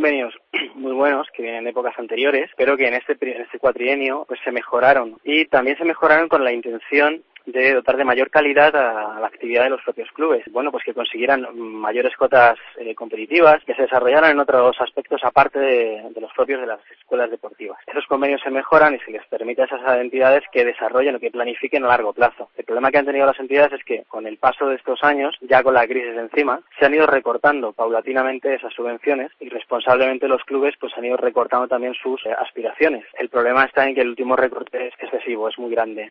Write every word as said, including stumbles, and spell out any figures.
convenios muy buenos que vienen de épocas anteriores, pero que en este, en este cuatrienio pues se mejoraron. Y también se mejoraron con la intención de dotar de mayor calidad a la actividad de los propios clubes. Bueno, pues que consiguieran mayores cotas eh, competitivas, que se desarrollaran en otros aspectos aparte de, de los propios de las escuelas deportivas. Esos convenios se mejoran y se les permite a esas entidades que desarrollen o que planifiquen a largo plazo. El problema que han tenido las entidades es que con el paso de estos años, ya con la crisis encima, se han ido recortando paulatinamente esas subvenciones y responsablemente los clubes pues han ido recortando también sus eh, aspiraciones. El problema está en que el último recorte es excesivo, es muy grande.